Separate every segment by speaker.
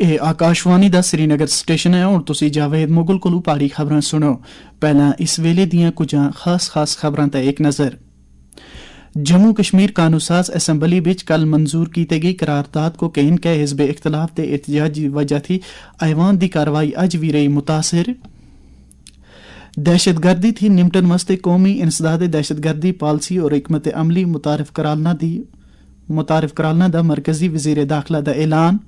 Speaker 1: ਇਹ ਆਕਾਸ਼ਵਾਣੀ ਦਾ श्रीनगर स्टेशन है और तुसी जावेद मुगल कोलू पहाड़ी खबरां सुनो। पहला इस वेले दियां कुछ खास खबरां ते एक नज़र। जम्मू कश्मीर कानून साज असैंबली विच कल मंजूर की गई करारदाद को कहन के हिज़्ब इख्तलाफ के एहतजाज की वजह थी ऐवान की कार्रवाई अज भी रही मुतासिर। दहशतगर्दी थी निमटन वास्ते कौमी इंसदाद दहशतगर्दी पॉलिसी और हिकमत अमली मुतारफ करालना दा मरकजी वजीर दाखिला दा ऐलान।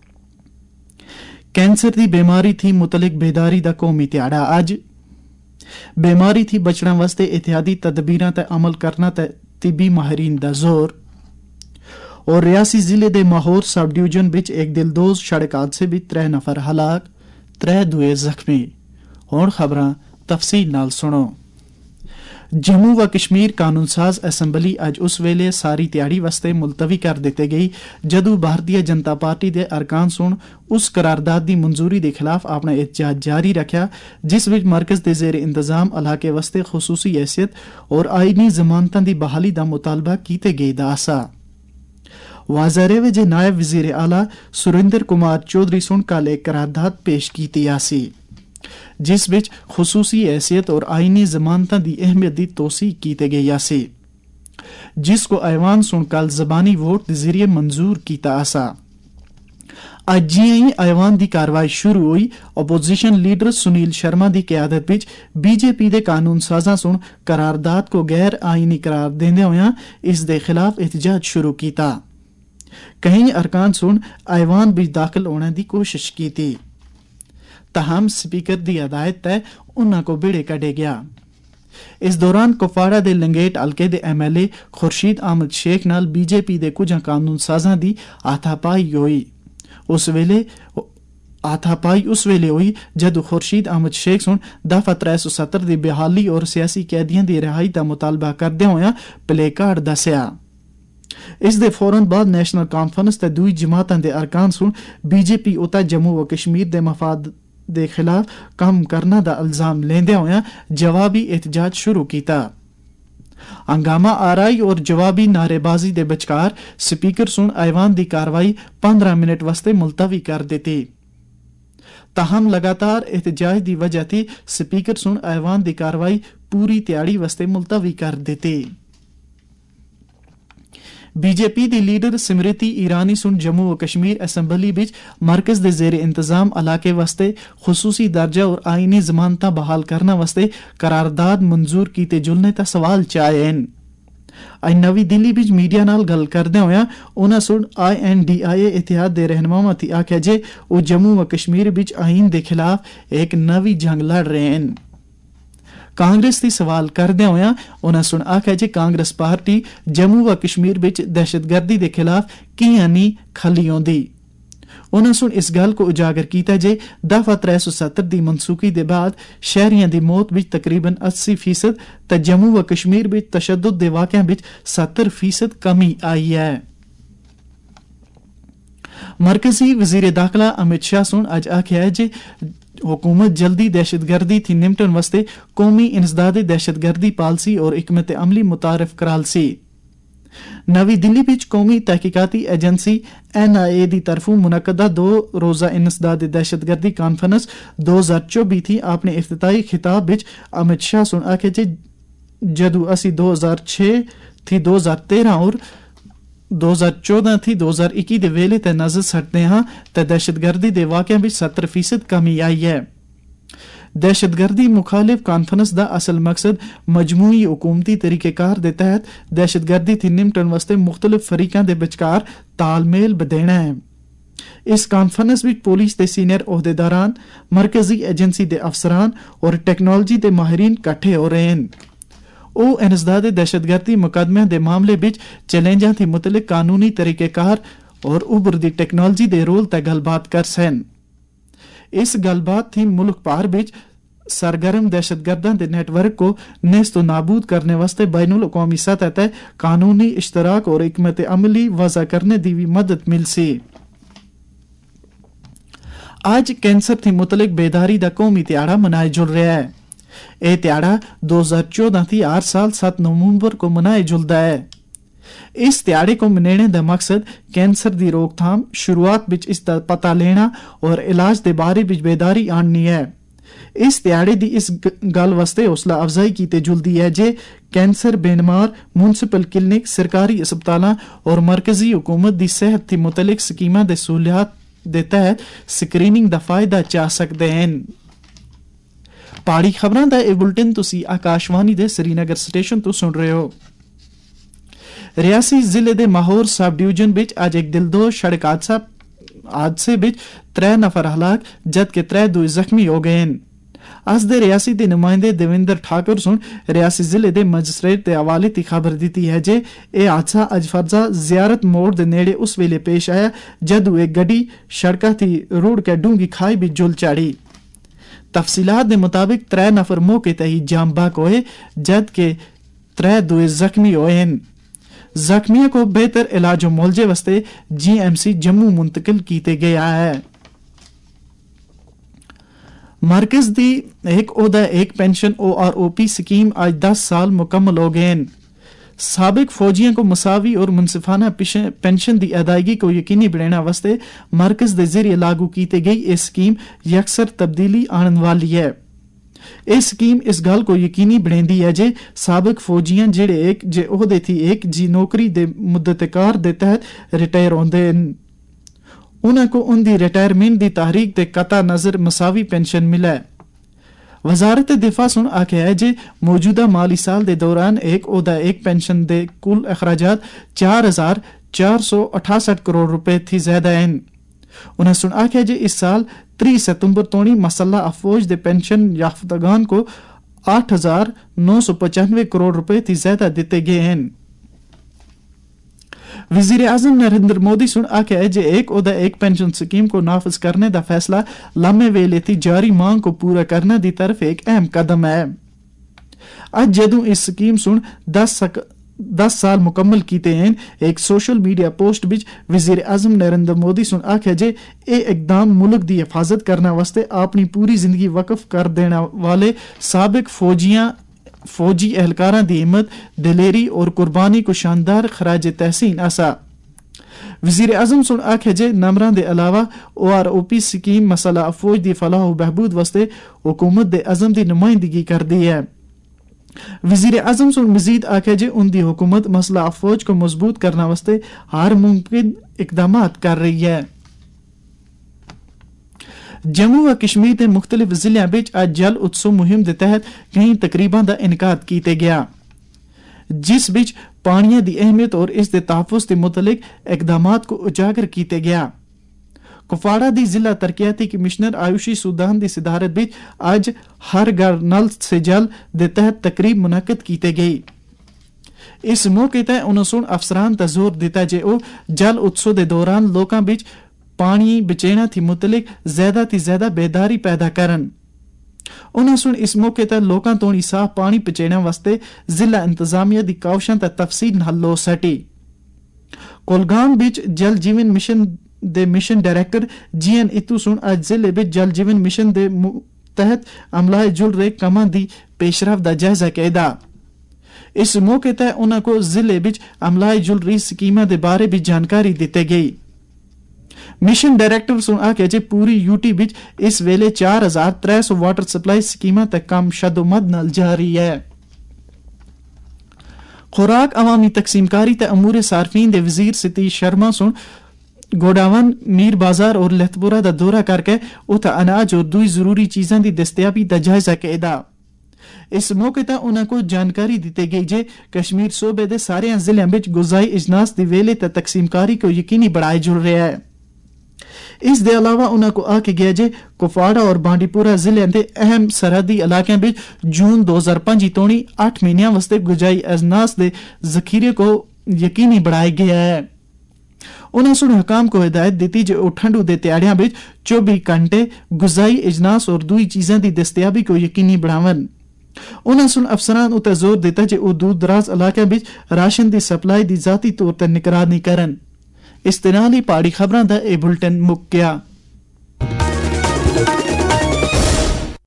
Speaker 1: कैंसर की बीमारी थी मुतलिक बेदारी दा कौमी ध्याड़ा अज। बीमारी थी बचने वास्ते एहतियाती तदबीरां ते अमल करना ते तिबी माहिरीन दा जोर। और रियासी जिले दे माहौर सब डिवीजन विच एक दिलदोज सड़क हादसे विच 3 नफर हलाक 3 दुए जख्मी। हुण खबरां तफसील नाल सुनो। जम्मू व कश्मीर कानून साज असैंबली अज उस वेले सारी त्याड़ी वास्ते मुलतवी कर दिते गई जदों भारतीय जनता पार्टी के अरकान सुन उस करारदाद की मंजूरी के खिलाफ अपना एहतजाज जारी रखा जिस विच मरकज के जेर इंतजाम इलाके वास्ते खसूसी हैसियत और आईनी जमानतां की बहाली का मुतालबा किए गए दा आसा। वाज़ह रहे जे नायब वजीर आला सुरेंद्र कुमार चौधरी सुन कल एक करारदाद पेश की आसी जिस विच खसूसी हैसियत और आईनी जमानतां की अहमियत की तोसी की गई आसी जिसको ऐवान सुन कल जबानी वोट के जरिए मंजूर किया आसा। अज जियां ही ऐवान की कार्रवाई शुरू हुई अपोजिशन लीडर सुनील शर्मा की क्यादत विच बीजेपी के कानून साजा सुन करारदाद को गैर आईनी करार देंदे होया इस दे खिलाफ एहतजाज शुरू किया। कई अरकान सुन ऐवान विच दाखिल होने की कोशिश की थी तहम स्पीकर की हदायत तय उन्हां को बेड़े कढ़े गया। इस दौरान कुपवाड़ा के लंगेट हल्के के MLA खुर्शीद अहमद शेख नाल बीजेपी के कुछ कानून साजा की हाथापाई हुई। उस वेले हुई जदों खुर्शीद अहमद शेख सुन दफा 370 की बहाली और सियासी कैदियों की रिहाई का मुतालबा करदे होया प्ले कार्ड दस्या। इस दे फौरन बाद नेशनल कॉन्फ्रेंस ते दुई जमातां दे अरकान सुन बीजेपी उता जम्मू व कश्मीर दे मफाद दे खिलाफ काम करना दा इल्जाम लेंदे होया जवाबी एहतजाज शुरू किया। हंगामा आराई और जवाबी नारेबाजी दे बचकार स्पीकर सुन ऐवान की कार्रवाई 15 मिनट वास्ते मुलतवी कर दी। ताहम लगातार एहतजाज की वजह थी स्पीकर सुन ऐवान की कार्रवाई पूरी त्याड़ी वास्ते मुलतवी कर दी। बीजेपी दी लीडर स्मृति ईरानी सुन जम्मू व कश्मीर असैंबली विच मरकज दे जेर इंतजाम इलाके वास्ते खसूसी दर्जा और आईनी जमानतां बहाल करने वास्ते करारदाद मंजूर कीते जुलने ता सवाल चाहे हैं। अज नवी दिल्ली विच मीडिया नाल गल करदे होया उन्हां सुन INDIA इतिहाद दे रहनुमा थी आख्या जे वो जम्मू व कश्मीर विच आईन दे खिलाफ एक नवी जंग लड़ रहे हैं। कांग्रेस की सवाल करदे होया उन्हां सुन आख्या जे कांग्रेस पार्टी जम्मू व कश्मीर विच दहशतगर्दी के खिलाफ कियां नी खली औंदी। उन्हां सुन इस गल को उजागर किया जे दफा 370 की मनसूखी के बाद शहरियों की मौत विच तकरीबन 80% ते जम्मू व कश्मीर विच तशद्दुद के वाक़ियां विच 70% कमी आई है। मरकजी वजीर दाखिला अमित शाह सुन अज आख्या है जे हुकूमत जल्दी दहशतगर्दी थी निमटन वास्ते कौमी इंसदाद दहशतगर्दी पॉलिसी और हिकमत अमली मुतारफ करालसी। नवी दिल्ली विच कौमी तहकीकाती एजेंसी NIA की तरफों मुनक्कदा 2 रोजा इंसदाद दहशतगर्दी कॉन्फ्रेंस 2024 थी अपने इफ्तिताई खिताब विच अमित शाह सुन आखे जे जदों असी 2006 थी 2013 और 2014 थी 2021 दे वेले ते नजर सटते हाँ ते दहशतगर्दी दे वाक़ियां विच 70% कमी आई है। दहशतगर्दी मुखालिफ कॉन्फ्रेंस दा असल मकसद मजमूई हुकूमती तरीकेकार दे तहत दहशतगर्दी थी निमटन वास्ते मुख्तलिफ फरीकां दे बचकार तालमेल बदेना है। इस कॉन्फ्रेंस विच पुलिस दे सीनियर ओहदेदारान मरकजी एजेंसी दे अफसरान और टेक्नोलॉजी दे माहिरीन कट्ठे हो रहे हैं। ओ इंसदाद दहशतगर्दी मुकदमे दे मामले विच चैलेंजां थी मुतलिक कानूनी तरीकेकार और उभरदी टेक्नोलॉजी दे रोल ते गलबात कर सन। इस गलबात थी मुल्क भर विच सरगर्म दहशतगर्दां दे नेटवर्क को नेस्तो नाबूद करने वास्ते बैनुल अक़वामी सतह ते कानूनी इश्तराक और हिकमत अमली वज़ा करने दी भी मदद मिलसी। आज कैंसर थी मुतलिक बेदारी दा कौमी ध्याड़ा मनाए जुल रहा है। यह ध्याड़ा 2014 थी हर साल 7 नवंबर को मनाए जुलदा है। इस ध्याड़े को मनाने का मकसद कैंसर की रोकथाम, शुरुआत विच इसका पता लेना और इलाज के बारे विच बेदारी आननी है। इस ध्याड़े की इस गल वास्ते हौसला अफजाई की जुलदी है जे कैंसर बेनमार मुनसिपल क्लिनिक, सरकारी अस्पताल और मरकजी हुकूमत की सेहत की मुतलिक स्कीमां दे सहूलियात के तहत स्क्रीनिंग का फायदा चा सकते हैं। पहाड़ी खबरां दा ए बुलेटिन तुसी आकाशवाणी दे श्रीनगर स्टेशन तो सुन रहे हो। रियासी जिले दे माहौर सब डिवीजन विच अज एक दिलदोज सड़क हादसे विच 3 नफर हलाक जबकि 3 दूए जख्मी हो गए हैं। अस दे रियासी दे नुमाइंदे देवेंद्र ठाकुर सुन रियासी जिले दे मजिस्ट्रेट दे हवाले ती खबर दी है जे ए हादसा अज फर्जा जियारत मोड़ दे नेड़े उस वेले पेश आया जदू एक गड्डी सड़का थी रोड के डूंगी खाई भी जुल चाड़ी। तफसीलात के मुताबिक 3 नफर मौके ते ही जाम बाक होए जबकि 3 दूए जख्मी होए हैं। जख्मियों को बेहतर इलाज मुआवजे वास्ते GMC जम्मू मुंतकिल किए गया है। मरकज दी एक ओहदा एक पेंशन OROP स्कीम आज 10 साल मुकम्मल हो गए हैं। साबिक फौजियों को मुसावी और मुनसिफाना पेंशन की अदायगी को यकीनी बनाने वास्ते मरकज के जरिए लागू की गई ये स्कीम यकसर तब्दीली आने वाली है। यह स्कीम इस गल को यकीनी बनाती है जे साबिक फौजियां जेड़े एक जे ओहदे थी एक जी नौकरी दे मुद्दतकार दे तहत रिटायर होंदे हैं उन्हें को उनकी रिटायरमेंट की तारीख के कता नजर मसावी पेंशन मिले। वजारत दिफा सुन आख्या है जे मौजूदा माली साल के दौरान एक ओहदा एक पेंशन के कुल अखराजात 4,468 करोड़ रुपए थी ज्यादा हैं। उन्हें सुन आख्या जे इस साल 3 सितंबर तोणी मसला अफौज दे पेंशन याफ्तगान को 8,995 करोड़ रुपए थी ज्यादा दिते गए हैं। वजीर आजम नरेंद्र मोदी सुन आख्या है जे एक ओहदा एक पेंशन स्कीम को नाफज करने का फैसला लम्बे वेले थी जारी मांग को पूरा करने की तरफ एक अहम कदम है। अज जदों इस स्कीम सुन 10 साल मुकम्मल किए हैं एक सोशल मीडिया पोस्ट विच वजीर आजम नरेंद्र मोदी सुन आख्या जे ए इकदाम मुल्क की हिफाजत करने वास्ते अपनी पूरी जिंदगी वकफ कर देने वाले साबिक फौजी एहलकारां दी हिम्मत, दिलेरी और कुर्बानी को शानदार खराज तहसीन आसा। वजीर आजम सुन आख्या जे नंबरां दे अलावा OROP स्कीम मसला अफौज दी फलाह व बहबूद वास्ते हुकूमत दे अज़म दी नुमाइंदगी कर दी है। वजीर आजम सुन मजीद आख्या जे उनकी हुकूमत मसला अफौज को मजबूत करने वास्ते हर मुमकिन इकदाम कर रही है। जम्मू व कश्मीर के मुख्तलिफ जिलों में आज जल उत्सव मुहिम के तहत कई तकरीबों का इनकाद किया गया जिस बिच पानी की अहमियत और इसके तहफ़्फ़ुज़ के मुतलिक इकदाम को उजागर किया गया। कुपवाड़ा की जिला तरक्याती कमिश्नर आयुषी सुदान की सदारत विच आज हर घर नल से जल के तहत तकरीब मुनक्कद की गई। इस मौके पर उन्होंने अफसरान पर जोर दिता जे ओ जल उत्सव के दौरान लोगों बिच पानी बचाने थी मुतलिक ज्यादा ती ज्यादा बेदारी पैदा करन। उन्होंने इस मौके पर लोगों तो साफ पानी पहुंचाने वास्ते जिला इंतजामिया की कावशां तक तफसील हल हो सटी। कोलगाम बिच जल जीवन मिशन दे मिशन डायरेक्टर GN इतू सुन आज जिले बिच जल जीवन मिशन दे तहत अमलाए जुल रहे कमां दी पेशरफ दा जायजा कैदा। इस मौके पर उन्होंने को जिले बिच अमलाए जुल रही स्कीमां दे बारे भी जानकारी दी गई। मिशन डायरेक्टर सुन आख्या जे पूरी यूटी बिच इस वेले 4,300 वाटर सप्लाई स्कीमां तक काम शदोमद नाल जारी है। खुराक अवामी तकसीमकारी ते अमूर सार्फिन दे वजीर सतीश शर्मा सुन गोडावन, मीर बाजार और लहतपुरा का दौरा करके उत्थे अनाज और दूई जरूरी चीज़ों की दस्तयाबी का जायजा कैदा। इस मौके पर उन्होंने को जानकारी दी गई जे कश्मीर सूबे के सारे जिलों में गुजाई इजनास की वेले ते तकसीमकारी को यकीनी बढ़ाए जुड़ रहा है। इस दे अलावा उन्होंने को आखे गया जे कुपवाड़ा और बांडीपुरा जिले के अहम सरहदी इलाकों में जून 2005 तोणी 8 महीनों वास्ते गुजाई अजनास के जखीरे को यकीनी बढ़ाया गया है। उन्होंने हुकाम को हिदायत दी जे ठंडू के त्याड़ियां में 24 घंटे गुजाई इजनास और दूई चीज़ों की दस्तयाबी को यकीनी बढ़ावन। उन्होंने अफसरान उत्ते जोर दिता जे वो दूर दराज इलाकों में राशन की सप्लाई की जाती तौर पर निगरानी करन। इस तरह ही पहाड़ी खबरों का यह बुलेटिन मुक गया।